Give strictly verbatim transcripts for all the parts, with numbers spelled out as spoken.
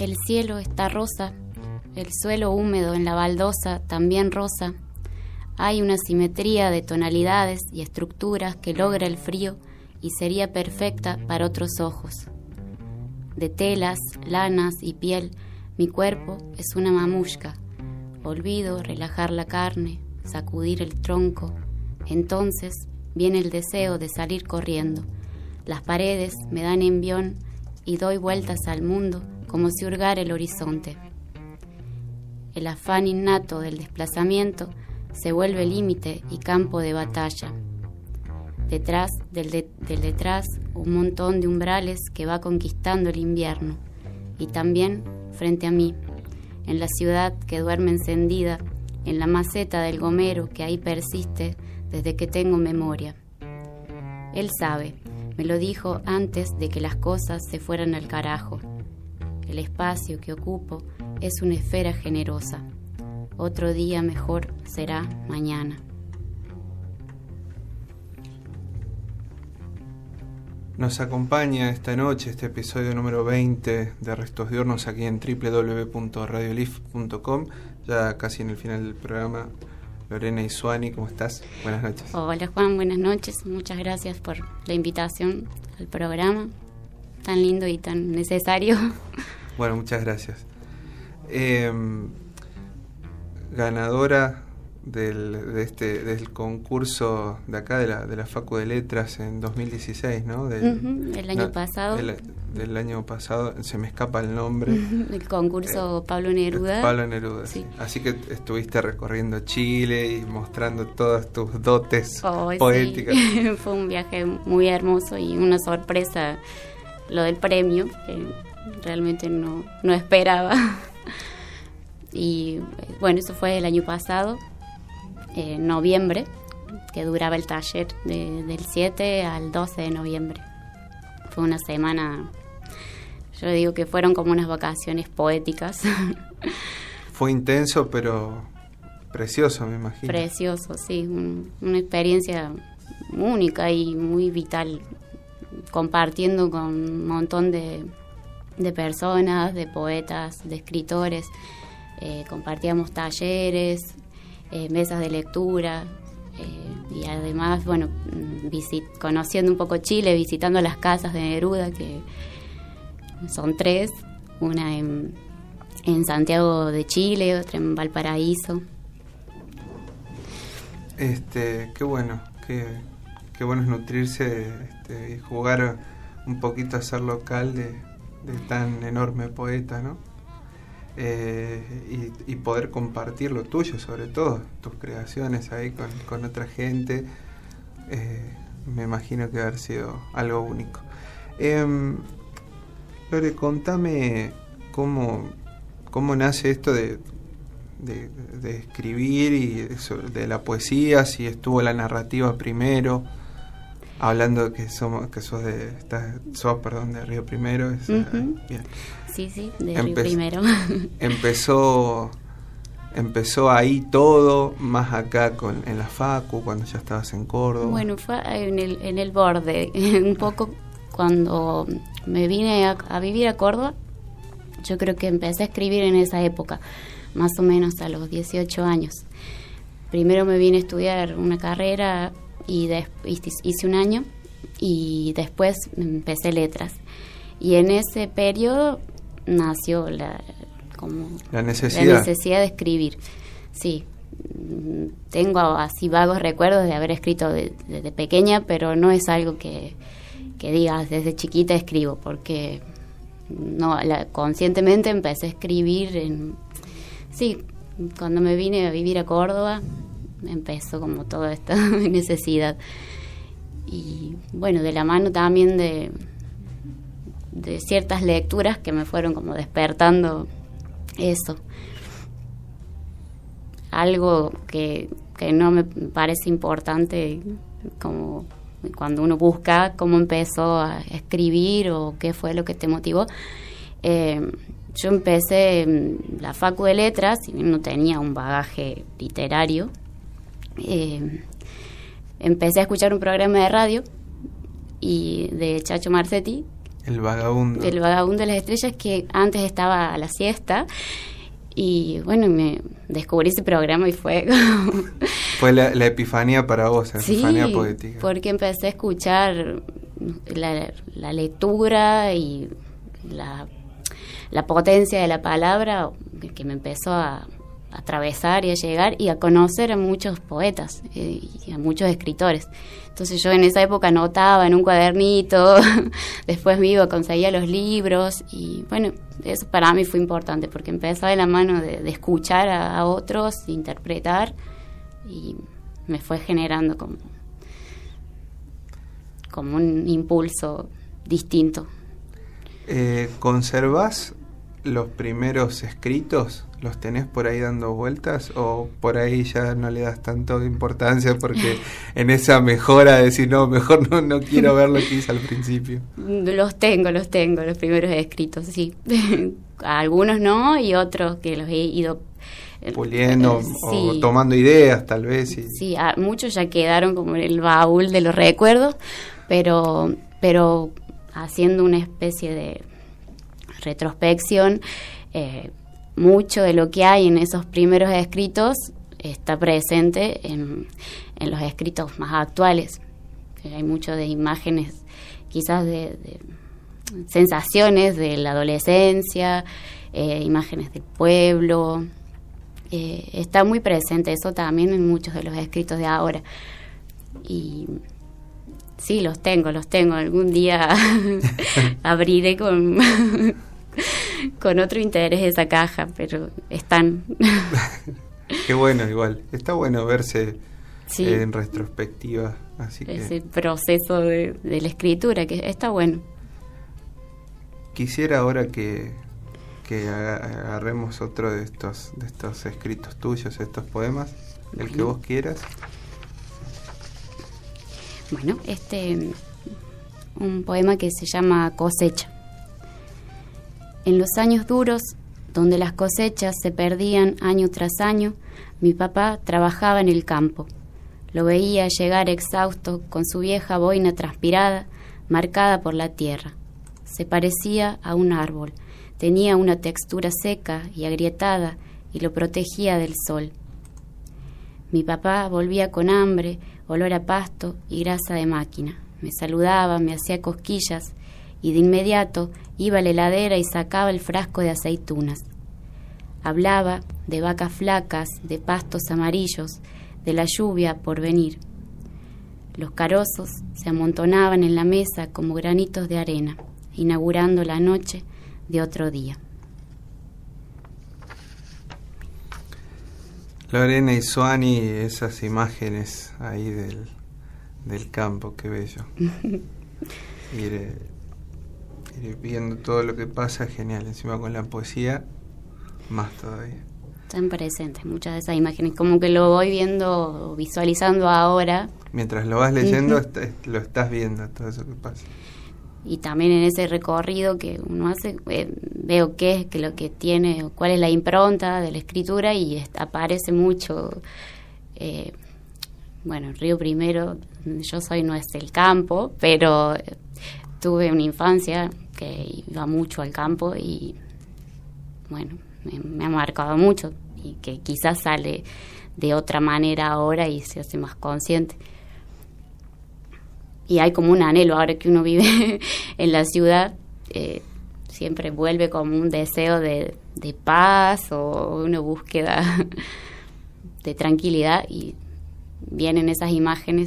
El cielo está rosa, el suelo húmedo en la baldosa también rosa. Hay una simetría de tonalidades y estructuras que logra el frío y sería perfecta para otros ojos. De telas, lanas y piel, mi cuerpo es una mamushka. Olvido relajar la carne, sacudir el tronco. Entonces viene el deseo de salir corriendo. Las paredes me dan envión y doy vueltas al mundo como si hurgara el horizonte. El afán innato del desplazamiento se vuelve límite y campo de batalla. Detrás del, de, del detrás, un montón de umbrales que va conquistando el invierno. Y también, frente a mí, en la ciudad que duerme encendida, en la maceta del gomero que ahí persiste desde que tengo memoria. Él sabe, me lo dijo antes de que las cosas se fueran al carajo. El espacio que ocupo es una esfera generosa. Otro día mejor será mañana. Nos acompaña esta noche este episodio número veinte de Restos Diurnos aquí en doble u doble u doble u punto radio lif punto com. Ya casi en el final del programa. Lorena Isuani, ¿cómo estás? Buenas noches. Hola Juan, buenas noches. Muchas gracias por la invitación al programa tan lindo y tan necesario. Bueno, muchas gracias. Eh, ganadora del, de este, del concurso de acá, de la, de la Facu de Letras en dos mil dieciséis, ¿no? Del, uh-huh, el año no, pasado. Del, del año pasado, se me escapa el nombre. Uh-huh, el concurso eh, Pablo Neruda. Pablo Neruda, sí. sí. Así que estuviste recorriendo Chile y mostrando todas tus dotes oh, poéticas. Sí. Fue un viaje muy hermoso y una sorpresa lo del premio, que realmente no, no esperaba. Y bueno, eso fue el año pasado, en noviembre, que duraba el taller de, del siete al doce de noviembre. Fue una semana, yo digo que fueron como unas vacaciones poéticas. Fue intenso, pero precioso, me imagino. Precioso, sí, un, una experiencia única y muy vital, compartiendo con un montón de, de personas, de poetas, de escritores. Eh, compartíamos talleres, eh, mesas de lectura, eh, y además, bueno, visit, conociendo un poco Chile, visitando las casas de Neruda, que son tres, una en, en Santiago de Chile, otra en Valparaíso. Este, qué bueno, qué, qué bueno es nutrirse este, y jugar un poquito a ser local de, de tan enorme poeta, ¿no? Eh, y, y poder compartir lo tuyo, sobre todo tus creaciones ahí con, con otra gente, eh, me imagino que haber sido algo único. eh, Lore, contame cómo, cómo nace esto de, de, de escribir y eso, de la poesía, si estuvo la narrativa primero, hablando de que somos que sos de estás, sos perdón de Río Primero. Es, uh-huh. Bien. Sí, sí, de Empe- Río Primero. Empezó empezó ahí todo, más acá con en la Facu, cuando ya estabas en Córdoba. Bueno, fue en el, en el borde, un poco cuando me vine a, a vivir a Córdoba. Yo creo que empecé a escribir en esa época, más o menos a los dieciocho años. Primero me vine a estudiar una carrera y de, hice un año y después empecé letras. Y en ese periodo nació la, como la necesidad. la necesidad de escribir. Sí, tengo así vagos recuerdos de haber escrito desde de, de pequeña, pero no es algo que, que digas desde chiquita escribo, porque no la, conscientemente empecé a escribir en, sí, cuando me vine a vivir a Córdoba empezó como toda esta necesidad. Y bueno, de la mano también de de ciertas lecturas que me fueron como despertando eso. Algo que, que no me parece importante, como cuando uno busca cómo empezó a escribir o qué fue lo que te motivó. Eh, yo empecé en la Facu de Letras y no tenía un bagaje literario. Eh, empecé a escuchar un programa de radio y de Chacho Marcetti El vagabundo. El vagabundo de las estrellas, que antes estaba a la siesta. Y bueno, me descubrí ese programa y fue... Fue la, la epifanía para vos, la sí, epifanía poética. Porque empecé a escuchar la, la lectura y la, la potencia de la palabra que me empezó a, a atravesar y a llegar y a conocer a muchos poetas eh, y a muchos escritores. Entonces yo en esa época anotaba en un cuadernito, después me iba, conseguía los libros y bueno, eso para mí fue importante porque empezaba de la mano de, de escuchar a, a otros, de interpretar y me fue generando como, como un impulso distinto. Eh, ¿Conservás los primeros escritos? ¿Los tenés por ahí dando vueltas o por ahí ya no le das tanto importancia porque en esa mejora de decir no, mejor no, no quiero ver lo que hice al principio? Los tengo, los tengo, los primeros escritos, sí. Algunos no y otros que los he ido puliendo eh, o sí. tomando ideas tal vez. Y... Sí, a, muchos ya quedaron como en el baúl de los recuerdos, pero, pero haciendo una especie de retrospección, eh, mucho de lo que hay en esos primeros escritos está presente en, en los escritos más actuales. Hay mucho de imágenes, quizás de, de sensaciones de la adolescencia, eh, imágenes del pueblo. Eh, está muy presente eso también en muchos de los escritos de ahora. Y sí, los tengo, los tengo. Algún día abriré con... con otro interés esa caja, pero están. Qué bueno, igual. Está bueno verse sí. eh, en retrospectiva. Así Ese que... proceso de, de la escritura, que está bueno. Quisiera ahora que, que agarremos otro de estos, de estos escritos tuyos, estos poemas, el bueno. que vos quieras. Bueno, este, un poema que se llama Cosecha. En los años duros, donde las cosechas se perdían año tras año, mi papá trabajaba en el campo. Lo veía llegar exhausto con su vieja boina transpirada, marcada por la tierra. Se parecía a un árbol, tenía una textura seca y agrietada y lo protegía del sol. Mi papá volvía con hambre, olor a pasto y grasa de máquina. Me saludaba, me hacía cosquillas y de inmediato iba a la heladera y sacaba el frasco de aceitunas. Hablaba de vacas flacas, de pastos amarillos, de la lluvia por venir. Los carozos se amontonaban en la mesa como granitos de arena, inaugurando la noche de otro día. Lorena y Suani, esas imágenes ahí del, del campo, qué bello. Ir, ir viendo todo lo que pasa, genial. Encima con la poesía, más todavía. Están presentes muchas de esas imágenes, como que lo voy viendo, visualizando ahora. Mientras lo vas leyendo, est- lo estás viendo, todo eso que pasa. Y también en ese recorrido que uno hace, eh, veo qué es que lo que tiene, cuál es la impronta de la escritura y est- aparece mucho. Eh, bueno, Río Primero, yo soy no es el campo, pero tuve una infancia que iba mucho al campo y bueno, me, me ha marcado mucho y que quizás sale de otra manera ahora y se hace más consciente. Y hay como un anhelo ahora que uno vive en la ciudad, eh, siempre vuelve como un deseo de, de paz o una búsqueda de tranquilidad y vienen esas imágenes.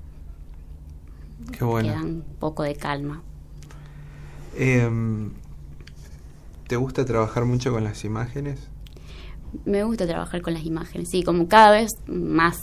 Qué bueno. Que dan un poco de calma. Eh, ¿Te gusta trabajar mucho con las imágenes? Me gusta trabajar con las imágenes, sí, como cada vez más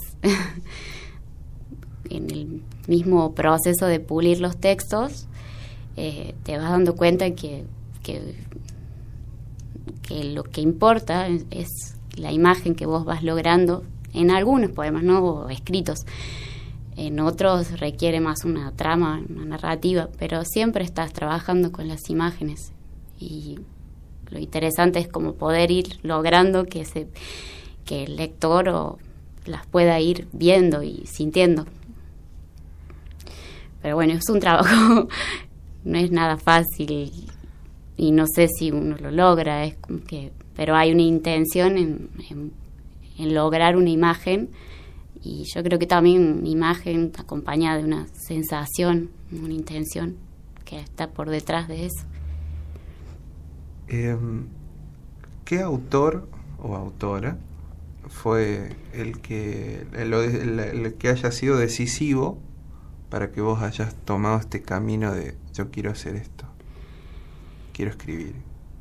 en el mismo proceso de pulir los textos, eh, te vas dando cuenta que, que, que lo que importa es, es la imagen que vos vas logrando en algunos poemas, ¿no? O escritos. En otros requiere más una trama, una narrativa, pero siempre estás trabajando con las imágenes y lo interesante es como poder ir logrando que se que el lector o las pueda ir viendo y sintiendo. Pero bueno, es un trabajo no es nada fácil y no sé si uno lo logra, es como que, pero hay una intención en, en, en lograr una imagen, y yo creo que también una imagen acompañada de una sensación, una intención que está por detrás de eso. Eh, ¿Qué autor o autora fue el que el, el, el que haya sido decisivo para que vos hayas tomado este camino de yo quiero hacer esto, quiero escribir?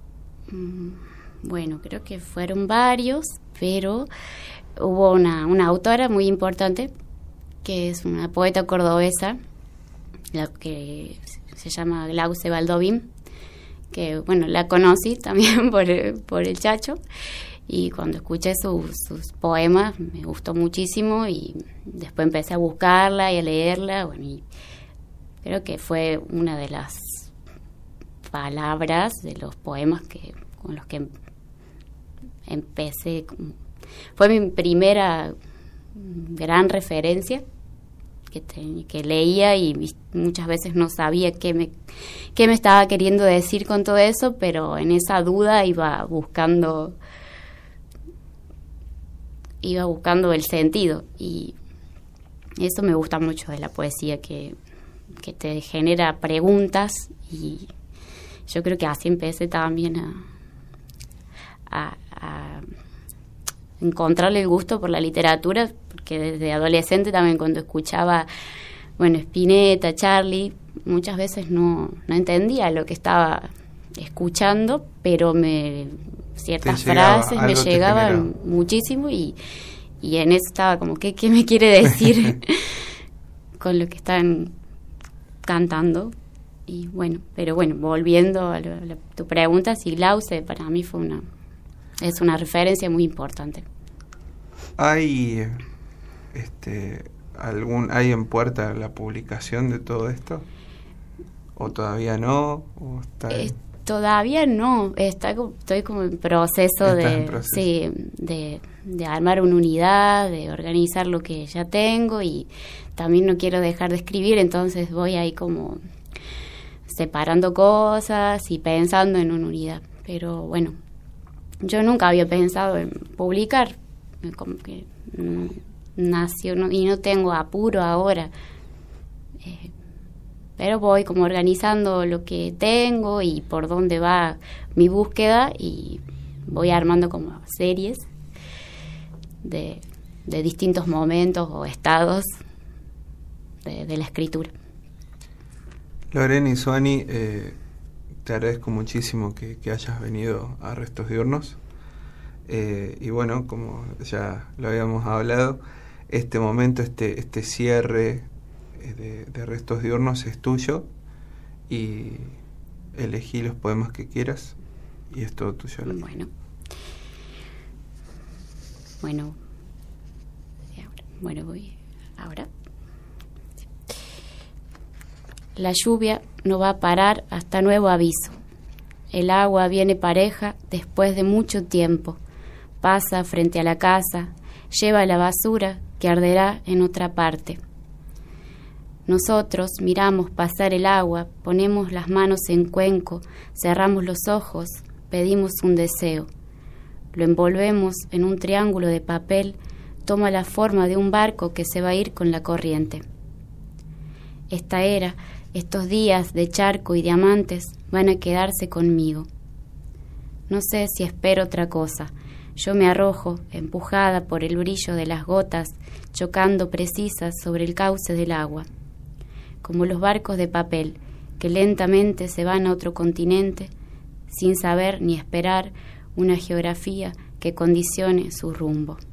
Bueno, creo que fueron varios, pero hubo una, una autora muy importante que es una poeta cordobesa, la que se llama Glauce Baldovín, que bueno, la conocí también por, por el Chacho, y cuando escuché su, sus poemas me gustó muchísimo, y después empecé a buscarla y a leerla, bueno, y creo que fue una de las palabras de los poemas que con los que empecé. Fue mi primera gran referencia que, te, que leía, y muchas veces no sabía qué me, qué me estaba queriendo decir con todo eso, pero en esa duda iba buscando iba buscando el sentido, y eso me gusta mucho de la poesía, que, que te genera preguntas, y yo creo que así empecé también a, a, a encontrarle el gusto por la literatura, porque desde adolescente también, cuando escuchaba, bueno, Spinetta, Charlie, muchas veces no, no entendía lo que estaba escuchando, pero me ciertas frases me llegaban muchísimo, y, y en eso estaba como, ¿qué, qué me quiere decir con lo que están cantando? Y bueno, pero bueno, volviendo a, lo, a la, tu pregunta, sí, Glauce para mí fue una es una referencia muy importante. ¿Hay este algún hay en puerta la publicación de todo esto? ¿O todavía no? ¿O está eh, todavía no, está estoy como en proceso de en proceso. sí, de de armar una unidad, de organizar lo que ya tengo, y también no quiero dejar de escribir, entonces voy ahí como separando cosas y pensando en una unidad. Pero bueno, yo nunca había pensado en publicar, como que mm, nació, no, y no tengo apuro ahora, eh, pero voy como organizando lo que tengo y por dónde va mi búsqueda, y voy armando como series de, de distintos momentos o estados de, de la escritura. Lorena Isuani, eh, te agradezco muchísimo que, que hayas venido a Restos Diurnos. Eh, y bueno, como ya lo habíamos hablado, este momento, este, este cierre de, de Restos Diurnos es tuyo, y elegí los poemas que quieras y es todo tuyo. Bueno. Bueno. Bueno, voy ahora. La lluvia no va a parar hasta nuevo aviso. El agua viene pareja después de mucho tiempo. Pasa frente a la casa, lleva la basura que arderá en otra parte. Nosotros miramos pasar el agua, ponemos las manos en cuenco, cerramos los ojos, pedimos un deseo. Lo envolvemos en un triángulo de papel, toma la forma de un barco que se va a ir con la corriente. Esta era, estos días de charco y diamantes van a quedarse conmigo. No sé si espero otra cosa. Yo me arrojo, empujada por el brillo de las gotas, chocando precisas sobre el cauce del agua. Como los barcos de papel, que lentamente se van a otro continente, sin saber ni esperar una geografía que condicione su rumbo.